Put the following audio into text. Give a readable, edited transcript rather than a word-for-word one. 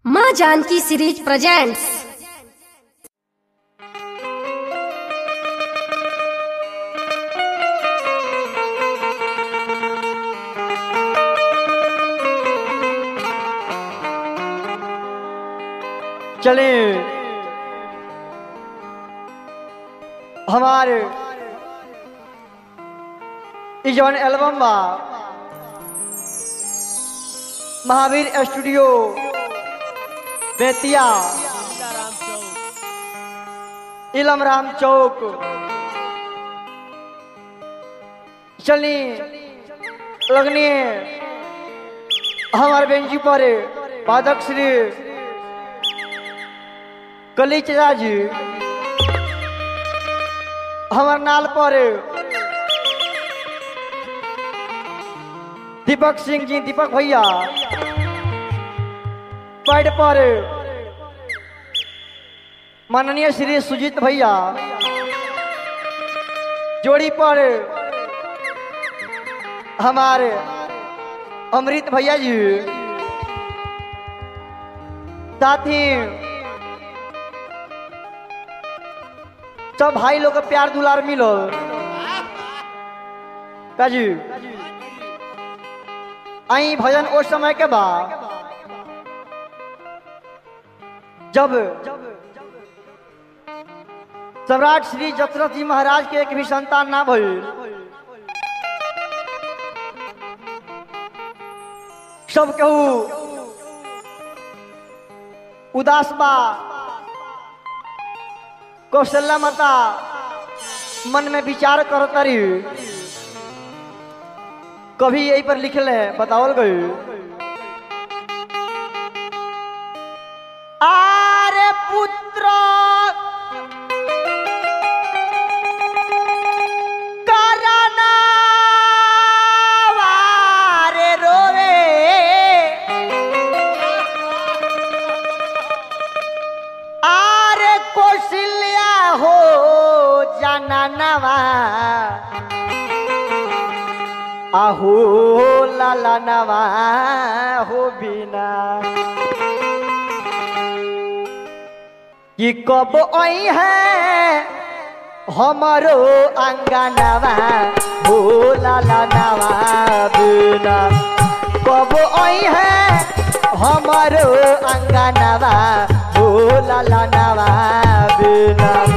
माँ Janaki series presents. चले हमारे इस जवन एल्बम बा महावीर स्टूडियो बेतिया इलम राम चौक। चली लगनी हमारे बेंची पर पादक श्री कली चचा जी, हमार नाल पर दीपक सिंह जी, दीपक भैया पैड पर माननीय श्री सुजीत भैया, जोड़ी पर हमारे अमृत भैया जी, साथ ही सब भाई लोग का प्यार दुलार मिलो काजी। आई भजन उस समय के बाद जब सम्राट श्री दशरथ जी महाराज के एक भी संतान ना भई, सब कहू उदास बा। कौशल्या माता मन में विचार करो तारी, कभी यही पर लिखल है बतावल गई। आरे पुत्र करना वारे रोवे, आरे कौशल्या हो जाना नवा, आहो लाला नवा हो बिना, कि कब आई है हमारो अंगनवा हो लाला नवा बिना, कब आई है हमारो अंगनवा हो लाला नवा बिना।